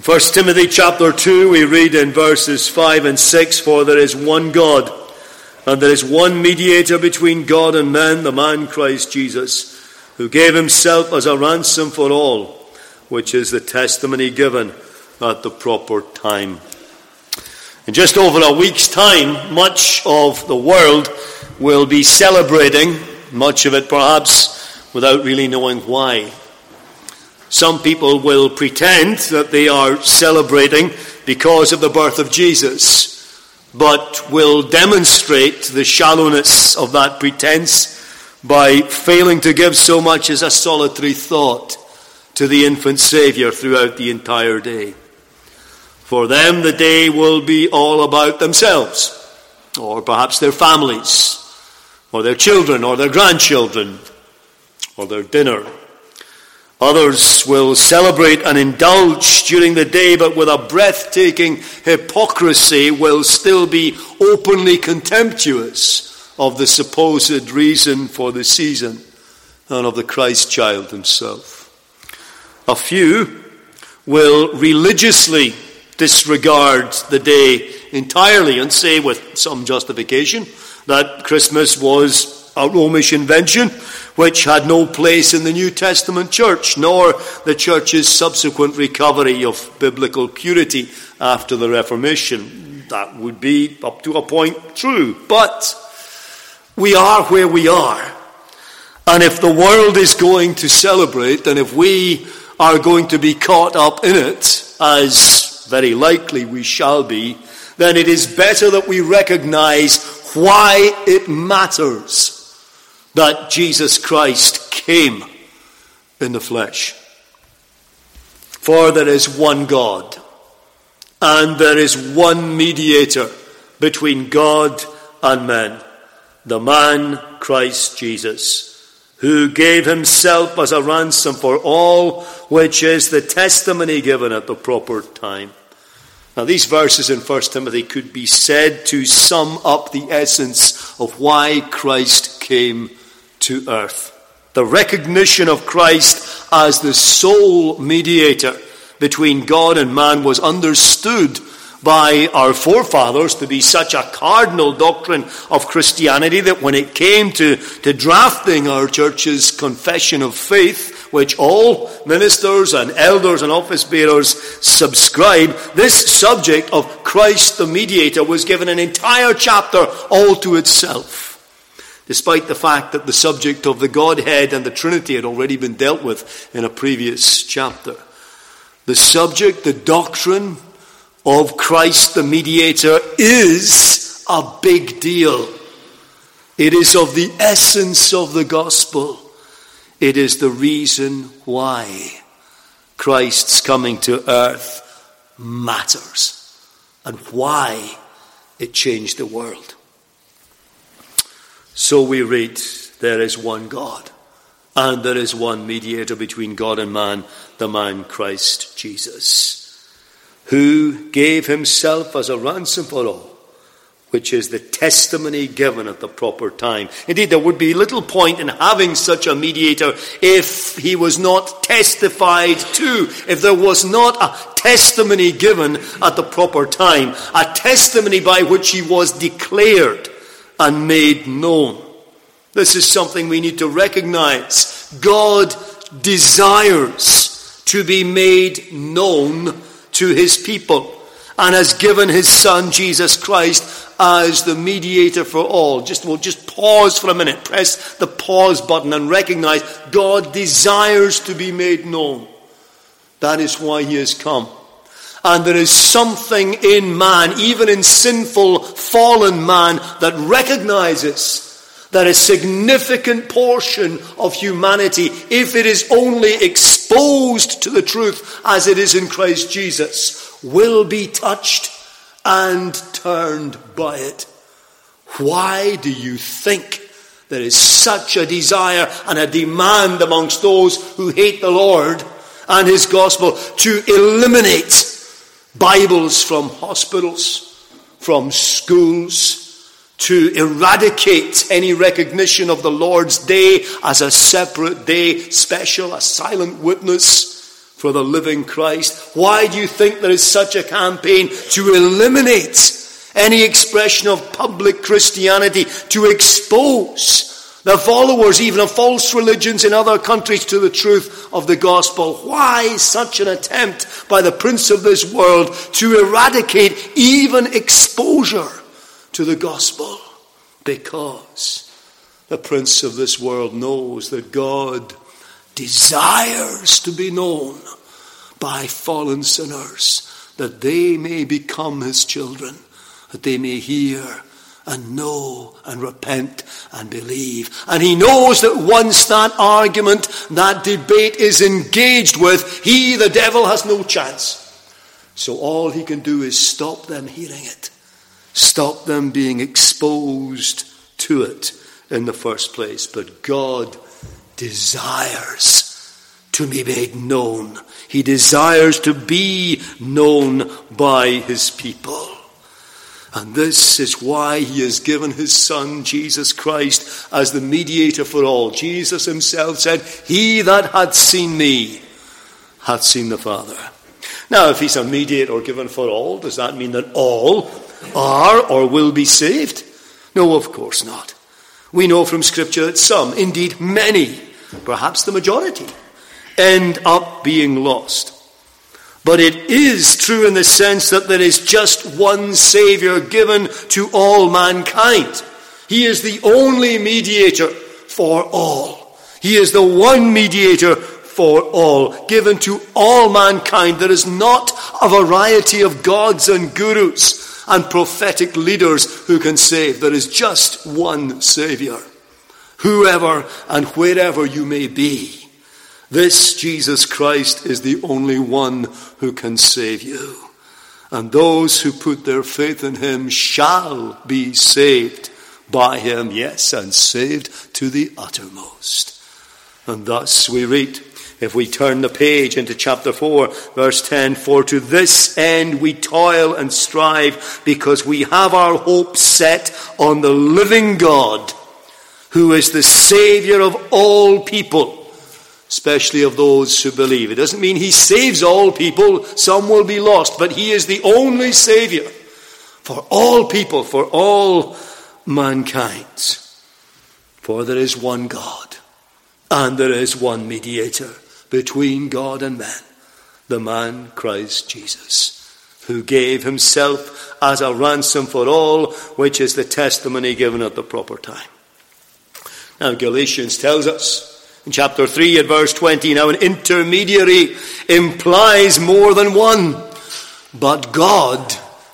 1 Timothy chapter 2, we read in verses 5 and 6, "For there is one God, and there is one mediator between God and men, the man Christ Jesus, who gave himself as a ransom for all, which is the testimony given at the proper time." In just over a week's time, much of the world will be celebrating, much of it perhaps without really knowing why. Some people will pretend that they are celebrating because of the birth of Jesus, but will demonstrate the shallowness of that pretense by failing to give so much as a solitary thought to the infant Savior throughout the entire day. For them, the day will be all about themselves, or perhaps their families, or their children, or their grandchildren, or their dinner. Others will celebrate and indulge during the day, but with a breathtaking hypocrisy will still be openly contemptuous of the supposed reason for the season and of the Christ child himself. A few will religiously disregard the day entirely and say with some justification that Christmas was a Romish invention which had no place in the New Testament church, nor the church's subsequent recovery of biblical purity after the Reformation. That would be, up to a point, true. But we are where we are. And if the world is going to celebrate, and if we are going to be caught up in it, as very likely we shall be, then it is better that we recognize why it matters that Jesus Christ came in the flesh. For there is one God, and there is one mediator between God and men, the man Christ Jesus, who gave himself as a ransom for all, which is the testimony given at the proper time. Now, these verses in 1 Timothy could be said to sum up the essence of why Christ came to earth. The recognition of Christ as the sole mediator between God and man was understood by our forefathers to be such a cardinal doctrine of Christianity that when it came to drafting our church's confession of faith, which all ministers and elders and office bearers subscribe, this subject of Christ the mediator was given an entire chapter all to itself, despite the fact that the subject of the Godhead and the Trinity had already been dealt with in a previous chapter. The subject, the doctrine of Christ the mediator, is a big deal. It is of the essence of the gospel. It is the reason why Christ's coming to earth matters and why it changed the world. So we read, there is one God, and there is one mediator between God and man, the man Christ Jesus, who gave himself as a ransom for all, which is the testimony given at the proper time. Indeed, there would be little point in having such a mediator if he was not testified to, if there was not a testimony given at the proper time, a testimony by which he was declared and made known. This is something we need to recognize. God desires to be made known to his people, and has given his Son, Jesus Christ, as the mediator for all. We'll just pause for a minute, press the pause button and recognize God desires to be made known. That is why he has come. And there is something in man, even in sinful, fallen man, that recognizes that a significant portion of humanity, if it is only exposed to the truth as it is in Christ Jesus, will be touched and turned by it. Why do you think there is such a desire and a demand amongst those who hate the Lord and his gospel to eliminate Bibles from hospitals, from schools, to eradicate any recognition of the Lord's day as a separate day, special, a silent witness for the living Christ? Why do you think there is such a campaign to eliminate any expression of public Christianity, to expose the followers even of false religions in other countries to the truth of the gospel? Why such an attempt by the prince of this world to eradicate even exposure to the gospel? Because the prince of this world knows that God desires to be known by fallen sinners, that they may become his children, that they may hear and know and repent and believe. And he knows that once that argument, that debate is engaged with, he, the devil, has no chance. So all he can do is stop them hearing it, stop them being exposed to it in the first place. But God desires to be made known. He desires to be known by his people. And this is why he has given his Son, Jesus Christ, as the mediator for all. Jesus himself said, "He that hath seen me hath seen the Father." Now, if he's a mediator given for all, does that mean that all are or will be saved? No, of course not. We know from Scripture that some, indeed many, perhaps the majority, end up being lost. But it is true in the sense that there is just one Savior given to all mankind. He is the only mediator for all. He is the one mediator for all, given to all mankind. There is not a variety of gods and gurus and prophetic leaders who can save. There is just one Savior. Whoever and wherever you may be, this Jesus Christ is the only one who can save you. And those who put their faith in him shall be saved by him, yes, and saved to the uttermost. And thus we read, if we turn the page into chapter 4, verse 10, "For to this end we toil and strive, because we have our hope set on the living God, who is the Savior of all people, especially of those who believe." It doesn't mean he saves all people. Some will be lost, but he is the only Savior for all people, for all mankind. For there is one God, and there is one mediator between God and men, the man Christ Jesus, who gave himself as a ransom for all, which is the testimony given at the proper time. Now Galatians tells us in chapter 3 at verse 20, now an intermediary implies more than one, but God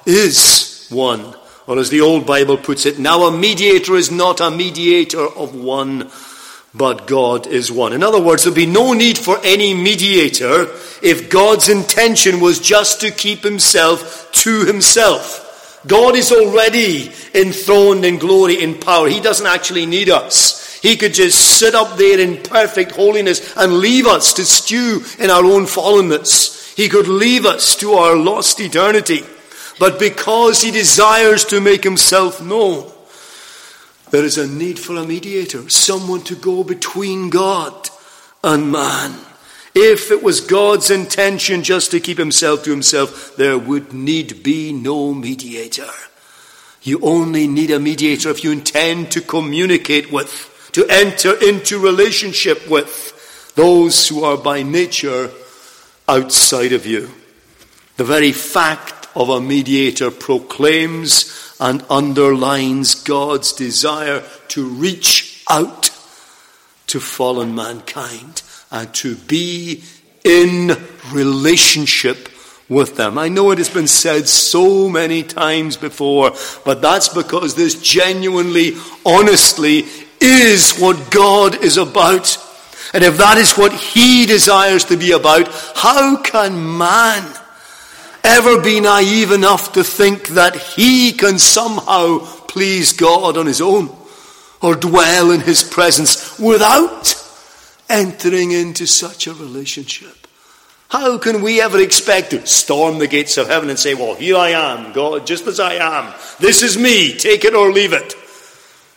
is one. Or as the old Bible puts it, now a mediator is not a mediator of one, but God is one. In other words, there'd be no need for any mediator if God's intention was just to keep himself to himself. God is already enthroned in glory, in power. He doesn't actually need us. He could just sit up there in perfect holiness and leave us to stew in our own fallenness. He could leave us to our lost eternity. But because he desires to make himself known, there is a need for a mediator, someone to go between God and man. If it was God's intention just to keep himself to himself, there would need be no mediator. You only need a mediator if you intend to communicate with, to enter into relationship with those who are by nature outside of you. The very fact of a mediator proclaims and underlines God's desire to reach out to fallen mankind and to be in relationship with them. I know it has been said so many times before, but that's because this genuinely, honestly is what God is about. And if that is what he desires to be about, how can man ever be naive enough to think that he can somehow please God on his own or dwell in his presence without entering into such a relationship? How can we ever expect to storm the gates of heaven and say, well, here I am, God, just as I am. This is me, take it or leave it.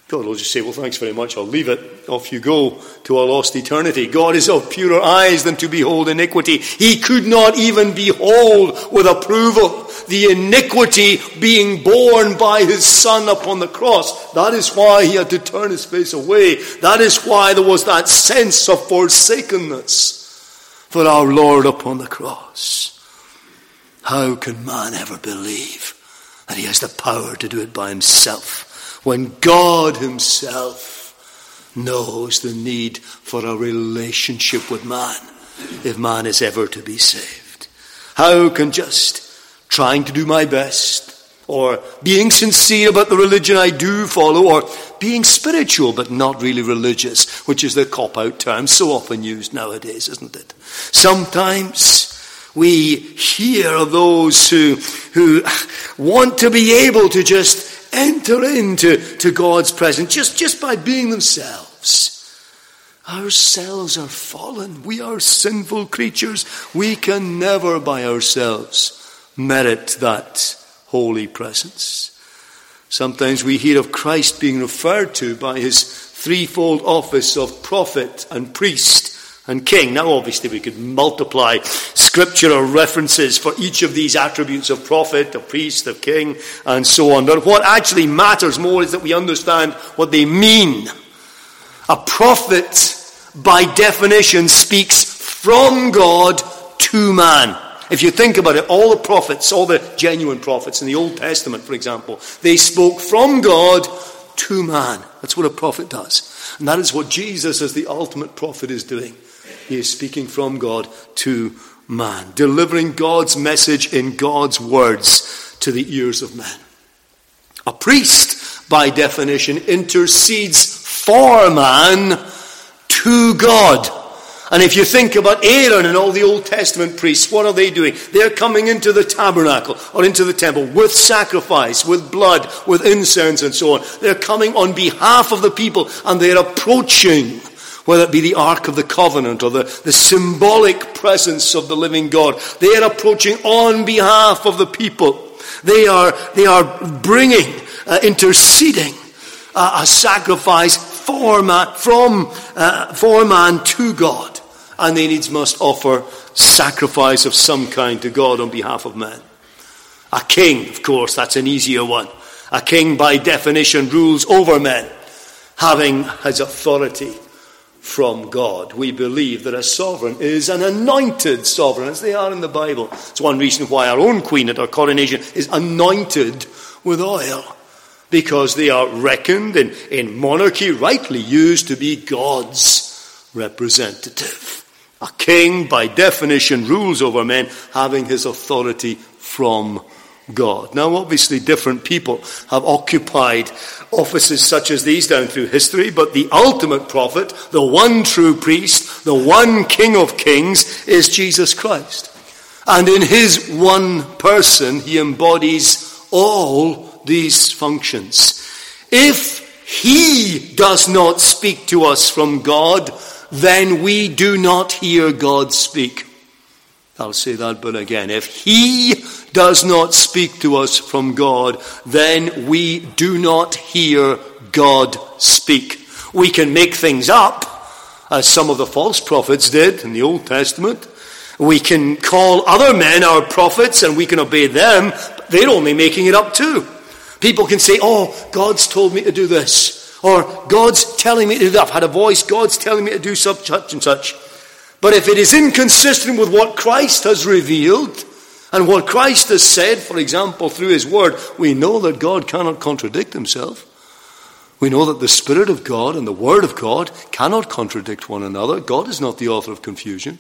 God will just say, well, thanks very much, I'll leave it. Off you go to a lost eternity. God is of purer eyes than to behold iniquity. He could not even behold with approval the iniquity being borne by his Son upon the cross. That is why he had to turn his face away. That is why there was that sense of forsakenness for our Lord upon the cross. How can man ever believe that he has the power to do it by himself, when God himself knows the need for a relationship with man, if man is ever to be saved? How can just trying to do my best, or being sincere about the religion I do follow, or being spiritual but not really religious, which is the cop-out term so often used nowadays, isn't it? Sometimes we hear of those who want to be able to just enter into God's presence just by being themselves. Ourselves are fallen. We are sinful creatures. We can never by ourselves merit that holy presence. Sometimes we hear of Christ being referred to by his threefold office of prophet and priest and king. Now obviously we could multiply scriptural references for each of these attributes of prophet, of priest, of king, and so on. But what actually matters more is that we understand what they mean. A prophet, by definition, speaks from God to man. If you think about it, all the prophets, all the genuine prophets in the Old Testament, for example, they spoke from God to man. That's what a prophet does. And that is what Jesus, as the ultimate prophet, is doing. He is speaking from God to man, delivering God's message in God's words to the ears of men. A priest, by definition, intercedes for man to God. And if you think about Aaron and all the Old Testament priests, what are they doing? They're coming into the tabernacle or into the temple with sacrifice, with blood, with incense and so on. They're coming on behalf of the people, and they're approaching, whether it be the Ark of the Covenant or the symbolic presence of the living God. They are approaching on behalf of the people. They are bringing, interceding a sacrifice for man, for man to God. And they needs must offer sacrifice of some kind to God on behalf of man. A king, of course, that's an easier one. A king, by definition, rules over men, having his authority from God. We believe that a sovereign is an anointed sovereign, as they are in the Bible. It's one reason why our own queen at our coronation is anointed with oil, because they are reckoned in monarchy, rightly used to be God's representative. A king, by definition, rules over men, having his authority from God. Now, obviously, different people have occupied offices such as these down through history, but the ultimate prophet, the one true priest, the one King of Kings, is Jesus Christ. And in his one person, he embodies all these functions. If he does not speak to us from God, then we do not hear God speak. I'll say that bit again. If he does not speak to us from God, then we do not hear God speak. We can make things up, as some of the false prophets did in the Old Testament. We can call other men our prophets and we can obey them, but they're only making it up too. People can say, oh, God's told me to do this. Or God's telling me to do that. I've had a voice, God's telling me to do such and such. But if it is inconsistent with what Christ has revealed and what Christ has said, for example, through his word, we know that God cannot contradict himself. We know that the Spirit of God and the Word of God cannot contradict one another. God is not the author of confusion.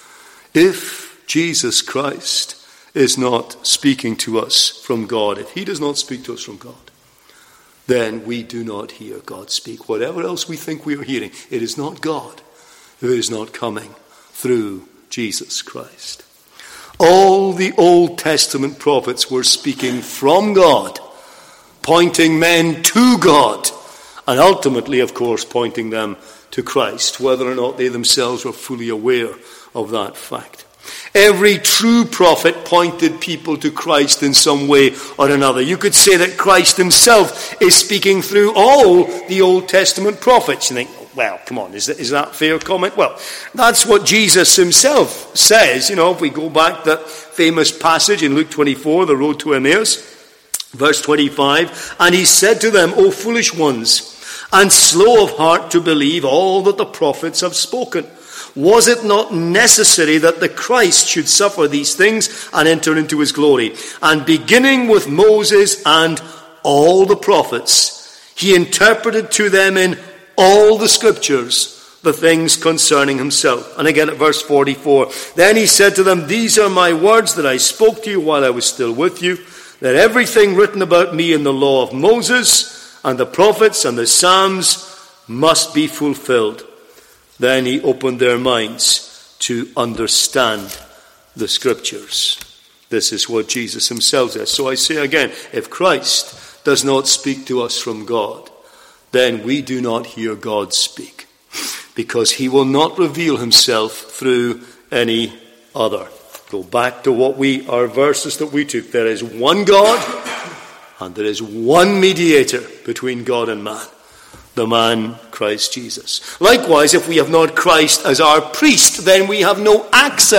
If Jesus Christ is not speaking to us from God, if he does not speak to us from God, then we do not hear God speak. Whatever else we think we are hearing, it is not God who is not coming through Jesus Christ. All the Old Testament prophets were speaking from God, pointing men to God, and ultimately, of course, pointing them to Christ, whether or not they themselves were fully aware of that fact. Every true prophet pointed people to Christ in some way or another. You could say that Christ himself is speaking through all the Old Testament prophets. You think, well, come on, is that a fair comment? Well, that's what Jesus himself says. If we go back to that famous passage in Luke 24, the road to Emmaus, verse 25, and he said to them, O foolish ones, and slow of heart to believe all that the prophets have spoken. Was it not necessary that the Christ should suffer these things and enter into his glory? And beginning with Moses and all the prophets, he interpreted to them in all the scriptures the things concerning himself. And again at verse 44, then he said to them, these are my words that I spoke to you while I was still with you, that everything written about me in the law of Moses and the prophets and the Psalms must be fulfilled. Then he opened their minds to understand the scriptures. This is what Jesus himself says. So I say again, if Christ does not speak to us from God, then we do not hear God speak, because he will not reveal himself through any other. Go back to our verses that we took. There is one God, and there is one mediator between God and man, the man Christ Jesus. Likewise, if we have not Christ as our priest, then we have no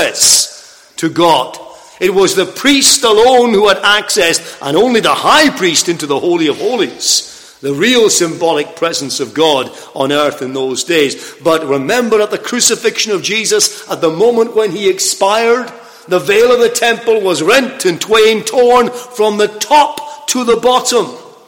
access to God. It was the priest alone who had access, and only the high priest, into the Holy of Holies, the real symbolic presence of God on earth in those days. But remember, at the crucifixion of Jesus, at the moment when he expired, the veil of the temple was rent in twain, torn from the top to the bottom.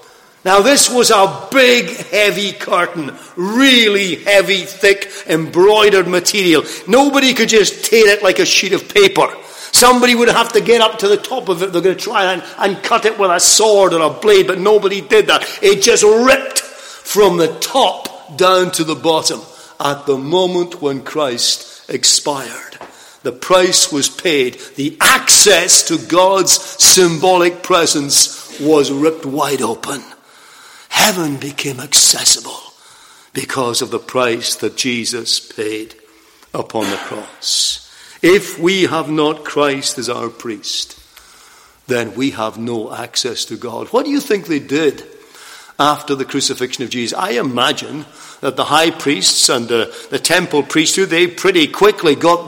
Now this was a big, heavy curtain, really heavy, thick, embroidered material. Nobody could just tear it like a sheet of paper. Somebody would have to get up to the top of it. They're going to try and cut it with a sword or a blade, but nobody did that. It just ripped from the top down to the bottom at the moment when Christ expired. The price was paid. The access to God's symbolic presence was ripped wide open. Heaven became accessible because of the price that Jesus paid upon the cross. If we have not Christ as our priest, then we have no access to God. What do you think they did after the crucifixion of Jesus? I imagine that the high priests and the temple priesthood, they pretty quickly got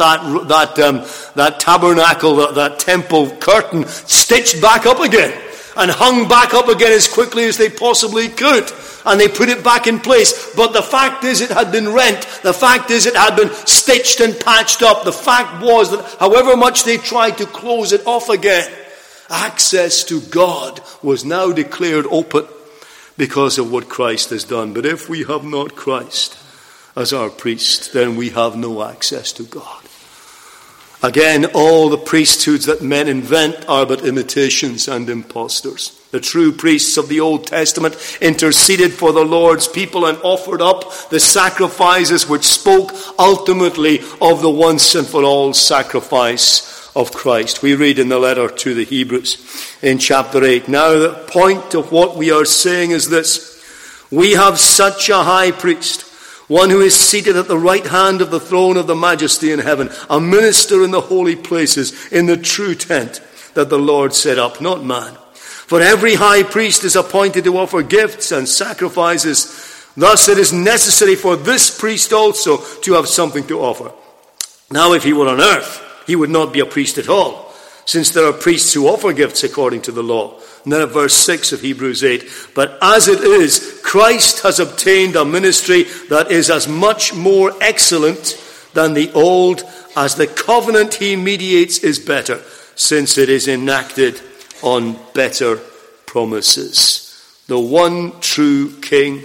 that tabernacle, that temple curtain stitched back up again and hung back up again as quickly as they possibly could. And they put it back in place. But the fact is, it had been rent. The fact is, it had been stitched and patched up. The fact was that however much they tried to close it off again, access to God was now declared open because of what Christ has done. But if we have not Christ as our priest, then we have no access to God. Again, all the priesthoods that men invent are but imitations and impostors. The true priests of the Old Testament interceded for the Lord's people and offered up the sacrifices which spoke ultimately of the once and for all sacrifice of Christ. We read in the letter to the Hebrews in chapter 8. Now the point of what we are saying is this: we have such a high priest, one who is seated at the right hand of the throne of the majesty in heaven, a minister in the holy places, in the true tent that the Lord set up, not man. For every high priest is appointed to offer gifts and sacrifices. Thus it is necessary for this priest also to have something to offer. Now if he were on earth, he would not be a priest at all, since there are priests who offer gifts according to the law. And then at verse 6 of Hebrews 8, but as it is, Christ has obtained a ministry that is as much more excellent than the old, as the covenant he mediates is better, since it is enacted on better promises. The one true King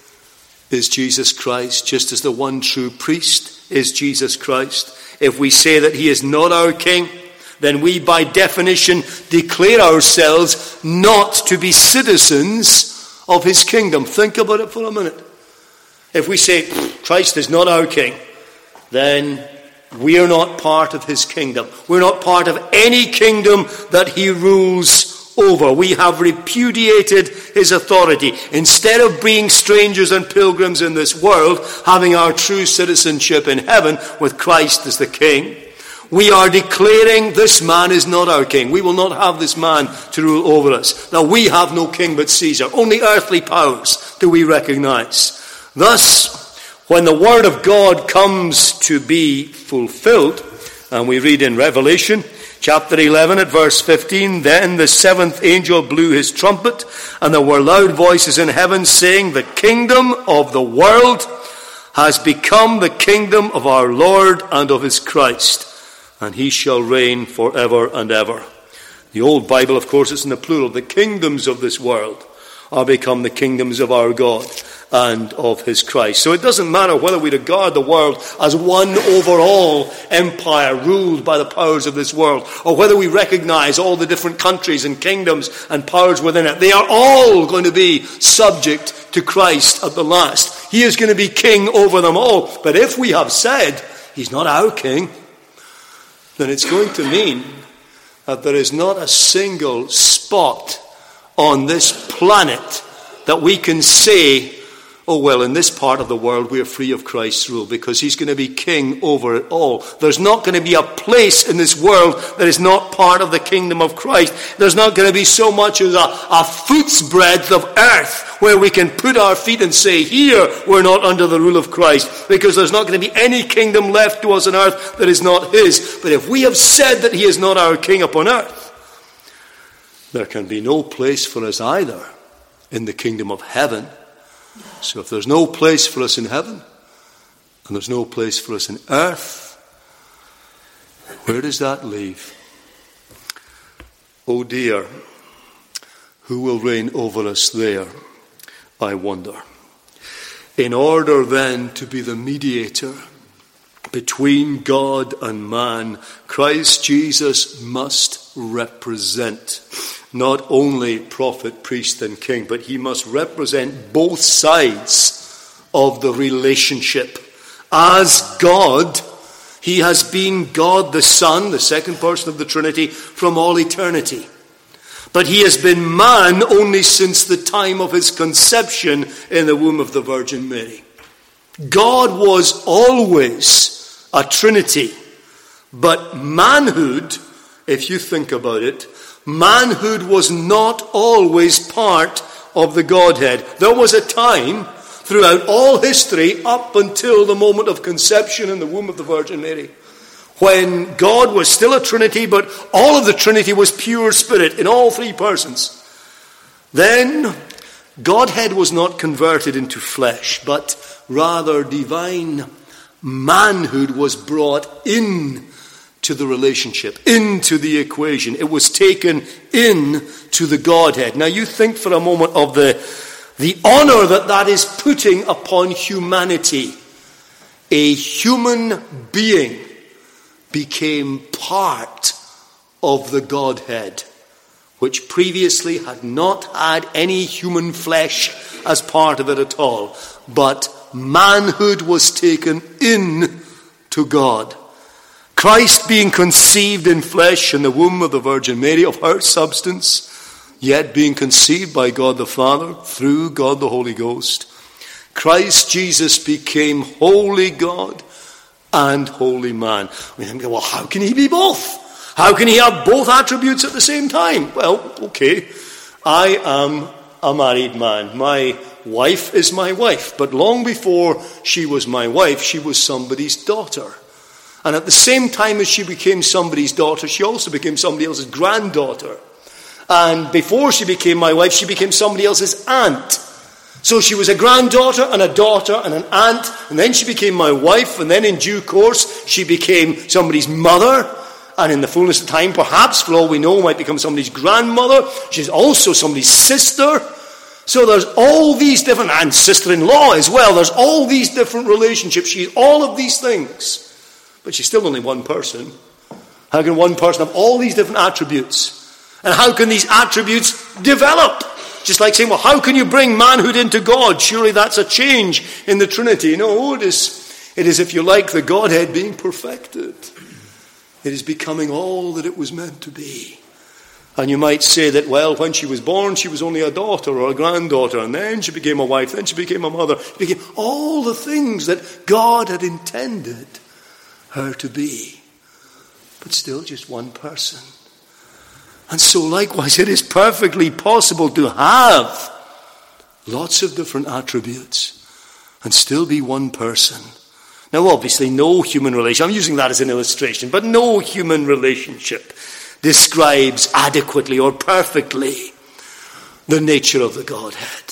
is Jesus Christ, just as the one true priest is Jesus Christ. If we say that he is not our King, then we by definition declare ourselves not to be citizens of his kingdom. Think about it for a minute. If we say Christ is not our King, then we are not part of his kingdom. We're not part of any kingdom that he rules over. We have repudiated his authority. Instead of being strangers and pilgrims in this world, having our true citizenship in heaven with Christ as the King, We are declaring this man is not our king. We will not have this man to rule over us. Now we have no king but Caesar. Only earthly powers do we recognize. Thus, when the word of God comes to be fulfilled, and we read in Revelation chapter 11 at verse 15, then the seventh angel blew his trumpet, and there were loud voices in heaven saying, the kingdom of the world has become the kingdom of our Lord and of his Christ, and he shall reign forever and ever. The old Bible, of course, is in the plural. The kingdoms of this world are become the kingdoms of our God and of his Christ. So it doesn't matter whether we regard the world as one overall empire ruled by the powers of this world, or whether we recognize all the different countries and kingdoms and powers within it. They are all going to be subject to Christ at the last. He is going to be king over them all. But if we have said he's not our king, then it's going to mean that there is not a single spot on this planet that we can say, oh, well, in this part of the world we are free of Christ's rule, because he's going to be king over it all. There's not going to be a place in this world that is not part of the kingdom of Christ. There's not going to be so much as a foot's breadth of earth where we can put our feet and say, here we're not under the rule of Christ, because there's not going to be any kingdom left to us on earth that is not his. But if we have said that he is not our king upon earth, there can be no place for us either in the kingdom of heaven. So if there's no place for us in heaven, and there's no place for us in earth, where does that leave? Oh dear, who will reign over us there, I wonder. In order then to be the mediator between God and man, Christ Jesus must represent not only prophet, priest, and king, but he must represent both sides of the relationship. As God, he has been God the Son, the second person of the Trinity, from all eternity. But he has been man only since the time of his conception in the womb of the Virgin Mary. God was always a Trinity, but manhood, if you think about it, manhood was not always part of the Godhead. There was a time throughout all history, up until the moment of conception in the womb of the Virgin Mary, when God was still a Trinity, but all of the Trinity was pure spirit in all three persons. Then Godhead was not converted into flesh, but rather divine manhood was brought in to the relationship, into the equation. It was taken in to the Godhead. Now you think for a moment of the honor that is putting upon humanity. A human being became part of the Godhead, which previously had not had any human flesh as part of it at all. But manhood was taken in to God. Christ being conceived in flesh in the womb of the Virgin Mary, of her substance, yet being conceived by God the Father through God the Holy Ghost. Christ Jesus became holy God and holy man. We think, well, how can he be both? How can he have both attributes at the same time? Well, okay, I am a married man. My wife is my wife, but long before she was my wife, she was somebody's daughter. And at the same time as she became somebody's daughter, she also became somebody else's granddaughter. And before she became my wife, she became somebody else's aunt. So she was a granddaughter and a daughter and an aunt, and then she became my wife, and then in due course she became somebody's mother, and in the fullness of time, perhaps, for all we know, might become somebody's grandmother. She's also somebody's sister. So there's all these different, and sister-in-law as well, there's all these different relationships. She's all of these things. But she's still only one person. How can one person have all these different attributes? And how can these attributes develop? Just like saying, well, how can you bring manhood into God? Surely that's a change in the Trinity. No, it is, if you like, the Godhead being perfected. It is becoming all that it was meant to be. And you might say that, well, when she was born, she was only a daughter or a granddaughter, and then she became a wife, then she became a mother. She became all the things that God had intended her to be. but still just one person. And so likewise, it is perfectly possible to have lots of different attributes and still be one person. Now obviously no human relation, I'm using that as an illustration, but no human relationship describes adequately or perfectly the nature of the Godhead.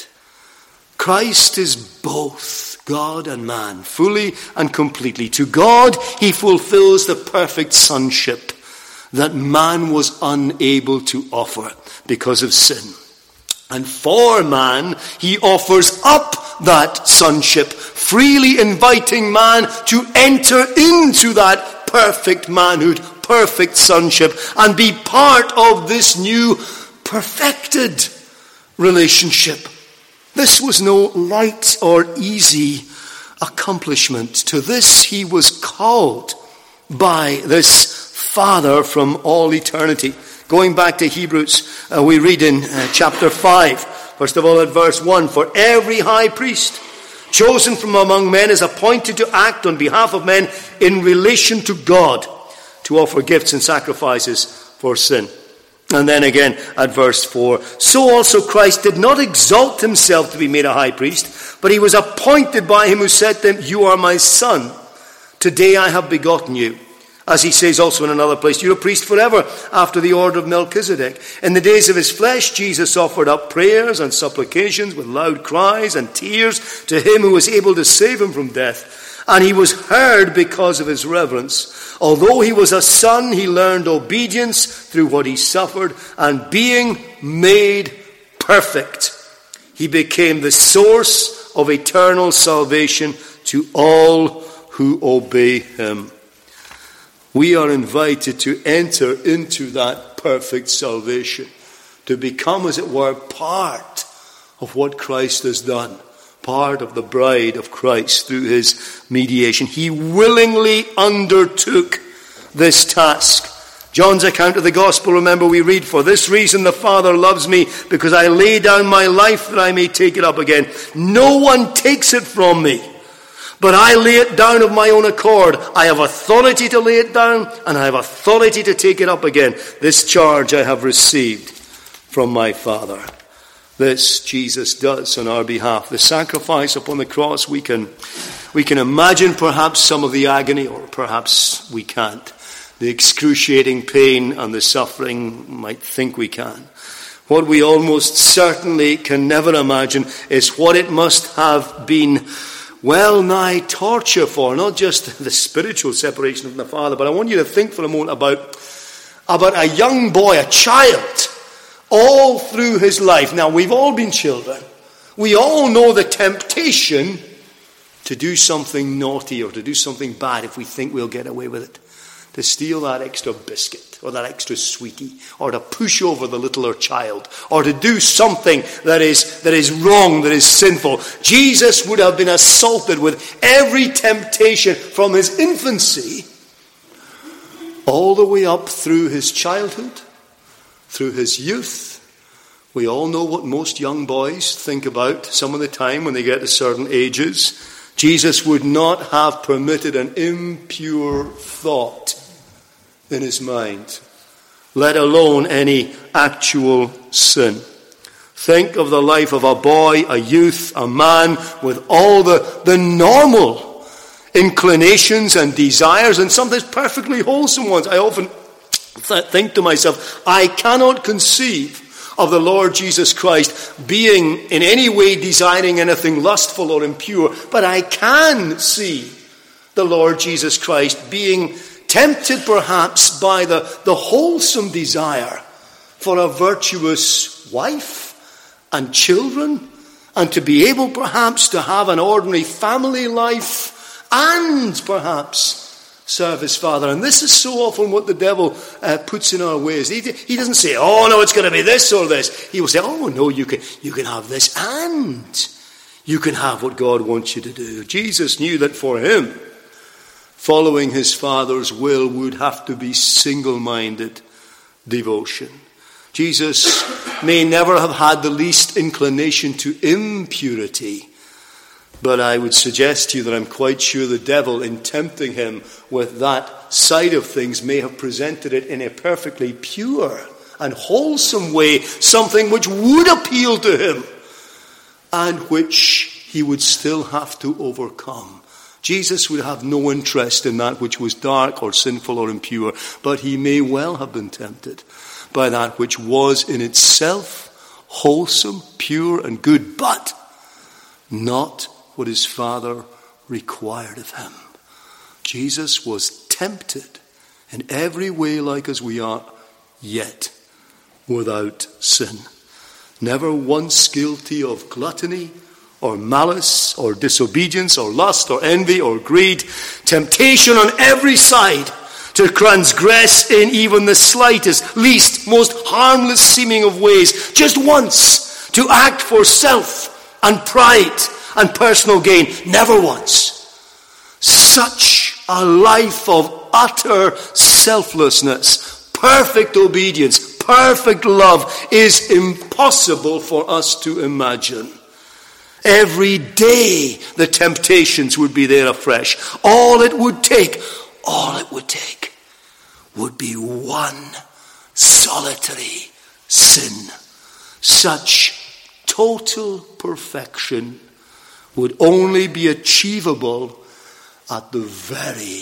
Christ is both God and man, fully and completely. To God, he fulfills the perfect sonship that man was unable to offer because of sin. And for man, he offers up that sonship, freely inviting man to enter into that perfect manhood, perfect sonship, and be part of this new perfected relationship. This was no light or easy accomplishment. To this he was called by this Father from all eternity. Going back to Hebrews, we read in chapter 5, first of all at verse 1, for every high priest chosen from among men is appointed to act on behalf of men in relation to God, to offer gifts and sacrifices for sin. And then again at verse 4, so also Christ did not exalt himself to be made a high priest, but he was appointed by him who said to him, you are my son, today I have begotten you. As he says also in another place, you're a priest forever after the order of Melchizedek. In the days of his flesh, Jesus offered up prayers and supplications with loud cries and tears to him who was able to save him from death. And he was heard because of his reverence. Although he was a son, he learned obedience through what he suffered. And being made perfect, he became the source of eternal salvation to all who obey him. We are invited to enter into that perfect salvation, to become, as it were, part of what Christ has done, part of the bride of Christ through his mediation. He willingly undertook this task. John's account of the gospel, remember we read, for this reason the Father loves me, because I lay down my life that I may take it up again. No one takes it from me, but I lay it down of my own accord. I have authority to lay it down, and I have authority to take it up again. This charge I have received from my Father. This Jesus does on our behalf. The sacrifice upon the cross, we can imagine perhaps some of the agony, or perhaps we can't. The excruciating pain and the suffering, might think we can. What we almost certainly can never imagine is what it must have been well nigh torture for, not just the spiritual separation from the Father, but I want you to think for a moment about a young boy, a child, all through his life. Now, we've all been children. We all know the temptation to do something naughty or to do something bad if we think we'll get away with it. To steal that extra biscuit or that extra sweetie, or to push over the littler child, or to do something that is wrong, that is sinful. Jesus would have been assaulted with every temptation from his infancy all the way up through his childhood, through his youth. We all know what most young boys think about some of the time when they get to certain ages. Jesus would not have permitted an impure thought in his mind, let alone any actual sin. Think of the life of a boy, a youth, a man with all the normal inclinations and desires, and sometimes perfectly wholesome ones. I often think to myself, I cannot conceive of the Lord Jesus Christ being in any way desiring anything lustful or impure, but I can see the Lord Jesus Christ being tempted perhaps by the wholesome desire for a virtuous wife and children, and to be able perhaps to have an ordinary family life and perhaps serve his Father. And this is so often what the devil puts in our ways. He doesn't say, oh no, it's going to be this or this. He will say, oh no, you can have this and you can have what God wants you to do. Jesus knew that for him, following his Father's will would have to be single-minded devotion. Jesus may never have had the least inclination to impurity, but I would suggest to you that I'm quite sure the devil, in tempting him with that that side of things may have presented it in a perfectly pure and wholesome way, something which would appeal to him and which he would still have to overcome. Jesus would have no interest in that which was dark or sinful or impure, but he may well have been tempted by that which was in itself wholesome, pure, and good, but not what his Father required of him. Jesus was tempted in every way like as we are, yet without sin. Never once guilty of gluttony or malice or disobedience or lust or envy or greed. Temptation on every side to transgress in even the slightest, least, most harmless seeming of ways. Just once to act for self and pride and personal gain. Never once. Such a life of utter selflessness, perfect obedience, perfect love is impossible for us to imagine. Every day the temptations would be there afresh. All it would take would be one solitary sin. Such total perfection would only be achievable at the very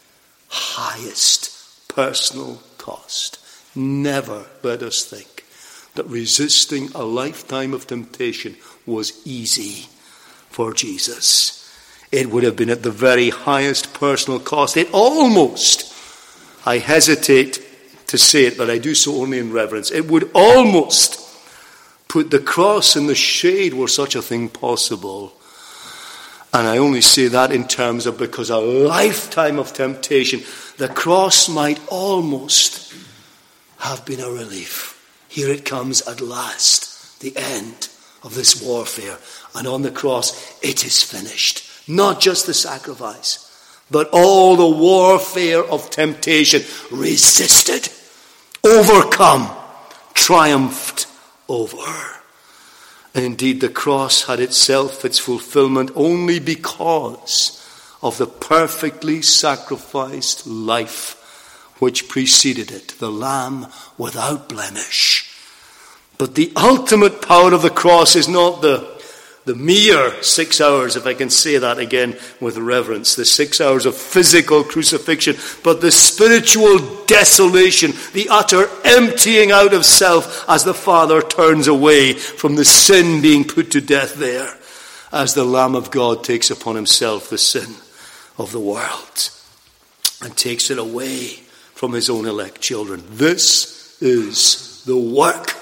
highest personal cost. Never let us think that resisting a lifetime of temptation was easy for Jesus. It would have been at the very highest personal cost. It almost, I hesitate to say it, but I do so only in reverence, it would almost put the cross in the shade were such a thing possible. And I only say that in terms of because a lifetime of temptation, the cross might almost have been a relief. Here it comes at last, the end of this warfare. And on the cross, it is finished. Not just the sacrifice, but all the warfare of temptation resisted, overcome, triumphed over. And indeed, the cross had itself its fulfillment only because of the perfectly sacrificed life which preceded it, the Lamb without blemish. But the ultimate power of the cross is not the mere 6 hours, if I can say that again with reverence, the 6 hours of physical crucifixion, but the spiritual desolation, the utter emptying out of self as the Father turns away from the sin being put to death there, as the Lamb of God takes upon himself the sin of the world and takes it away from his own elect children. This is the work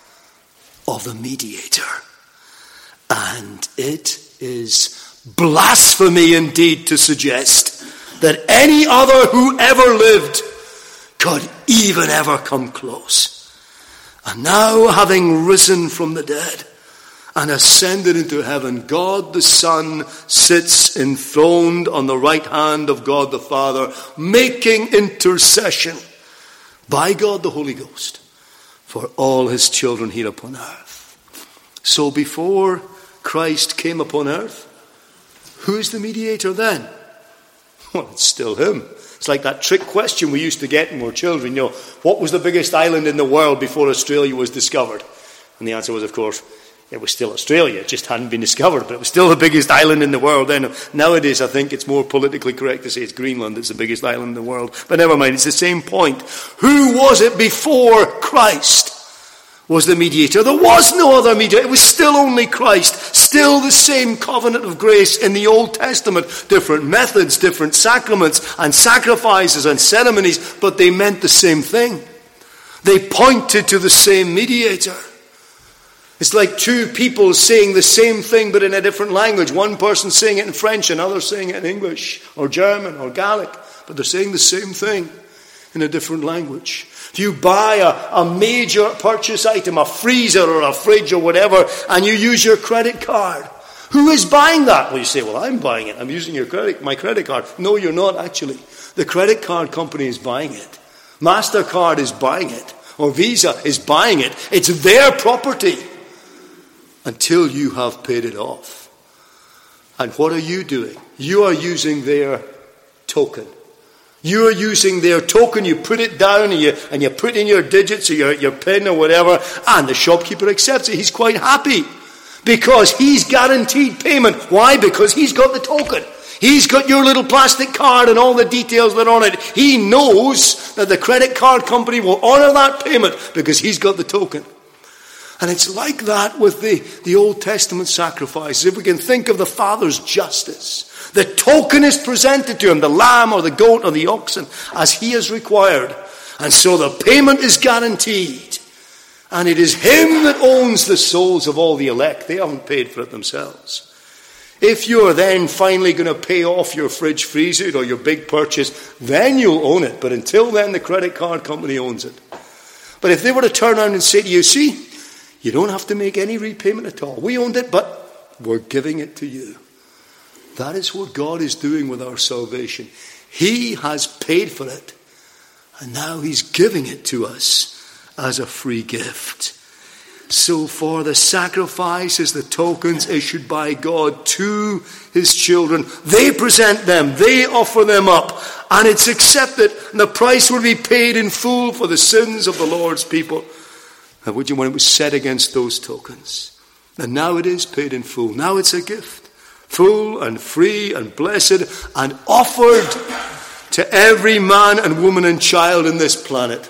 of the mediator. And it is blasphemy indeed to suggest that any other who ever lived could even ever come close. And now, having risen from the dead and ascended into heaven, God the Son sits enthroned on the right hand of God the Father, making intercession by God the Holy Ghost for all his children here upon earth. So before Christ came upon earth, who's the mediator then? Well, it's still him. It's like that trick question we used to get when we were children. You know, what was the biggest island in the world before Australia was discovered? And the answer was, of course, it was still Australia. It just hadn't been discovered, but it was still the biggest island in the world then. Nowadays, I think it's more politically correct to say it's Greenland. It's the biggest island in the world. But never mind, it's the same point. Who was it before Christ was the mediator? There was no other mediator. It was still only Christ. Still the same covenant of grace in the Old Testament. Different methods, different sacraments and sacrifices and ceremonies, but they meant the same thing. They pointed to the same mediator. It's like two people saying the same thing but in a different language. One person saying it in French, another saying it in English or German or Gaelic, but they're saying the same thing in a different language. If you buy a major purchase item, a freezer or a fridge or whatever, and you use your credit card, who is buying that? Well, you say, well, I'm buying it. I'm using my credit card. No, you're not actually. The credit card company is buying it. MasterCard is buying it. Or Visa is buying it. It's their property until you have paid it off. And what are you doing? You are using their token. You're using their token, you put it down and you put in your digits or your PIN or whatever, and the shopkeeper accepts it. He's quite happy because he's guaranteed payment. Why? Because he's got the token. He's got your little plastic card and all the details that are on it. He knows that the credit card company will honor that payment because he's got the token. And it's like that with the Old Testament sacrifices. If we can think of the Father's justice, the token is presented to him, the lamb or the goat or the oxen, as he has required. And so the payment is guaranteed. And it is him that owns the souls of all the elect. They haven't paid for it themselves. If you're then finally going to pay off your fridge freezer or your big purchase, then you'll own it. But until then, the credit card company owns it. But if they were to turn around and say to you, see, you don't have to make any repayment at all. We owned it, but we're giving it to you. That is what God is doing with our salvation. He has paid for it, and now he's giving it to us as a free gift. So for the sacrifices, the tokens issued by God to his children, they present them, they offer them up, and it's accepted, and the price will be paid in full for the sins of the Lord's people. And when it was set against those tokens. And now it is paid in full. Now it's a gift. Full and free and blessed and offered to every man and woman and child in this planet.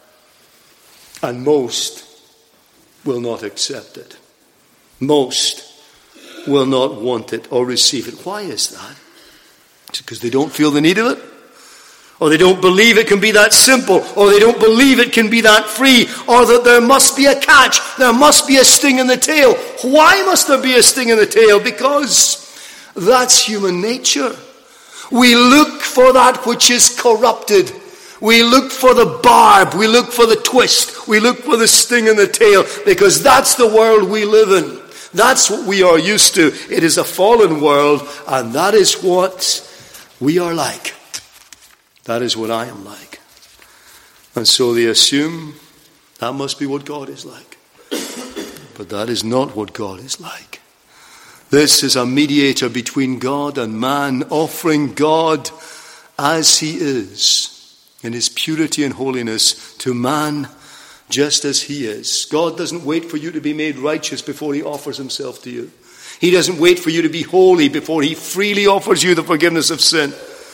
And most will not accept it. Most will not want it or receive it. Why is that? It's because they don't feel the need of it. Or they don't believe it can be that simple. Or they don't believe it can be that free. Or that there must be a catch. There must be a sting in the tail. Why must there be a sting in the tail? Because that's human nature. We look for that which is corrupted. We look for the barb. We look for the twist. We look for the sting in the tail. Because that's the world we live in. That's what we are used to. It is a fallen world. And that is what we are like. That is what I am like. And so they assume that must be what God is like. But that is not what God is like. This is a mediator between God and man, offering God as he is, in his purity and holiness, to man just as he is. God doesn't wait for you to be made righteous before he offers himself to you. He doesn't wait for you to be holy before he freely offers you the forgiveness of sin.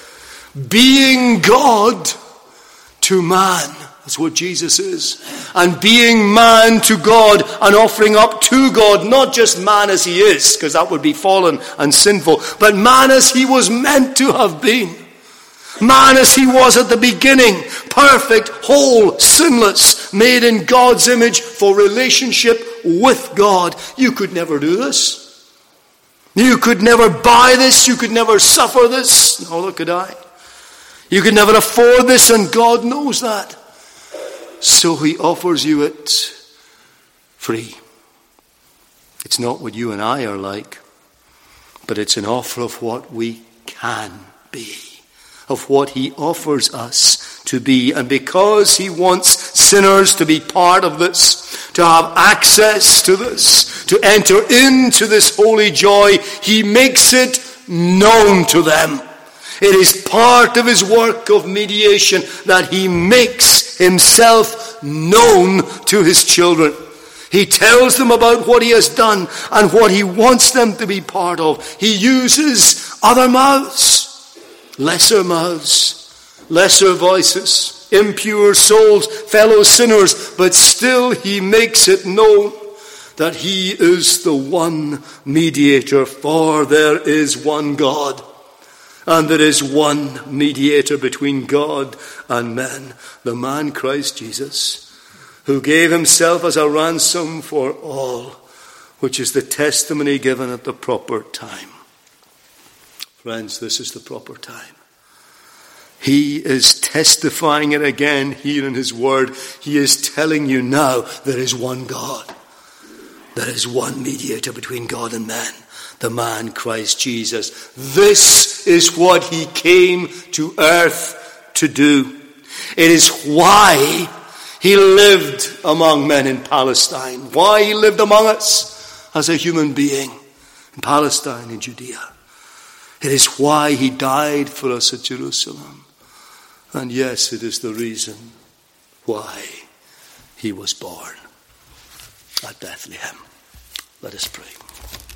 Being God to man. That's what Jesus is. And being man to God and offering up to God, not just man as he is, because that would be fallen and sinful, but man as he was meant to have been. Man as he was at the beginning, perfect, whole, sinless, made in God's image for relationship with God. You could never do this. You could never buy this. You could never suffer this. Nor could I. You could never afford this, and God knows that. So he offers you it free. It's not what you and I are like, but it's an offer of what we can be, of what he offers us to be. And because he wants sinners to be part of this, to have access to this, to enter into this holy joy, he makes it known to them. It is part of his work of mediation that he makes himself known to his children. He tells them about what he has done and what he wants them to be part of. He uses other mouths, lesser voices, impure souls, fellow sinners, but still he makes it known that he is the one mediator, for there is one God. And there is one mediator between God and men, the man Christ Jesus, who gave himself as a ransom for all, which is the testimony given at the proper time. Friends, this is the proper time. He is testifying it again here in his word. He is telling you now there is one God. There is one mediator between God and men, the man Christ Jesus. This is what he came to earth to do. It is why he lived among men in Palestine. Why he lived among us as a human being in Palestine, in Judea. It is why he died for us at Jerusalem. And yes, it is the reason why he was born at Bethlehem. Let us pray.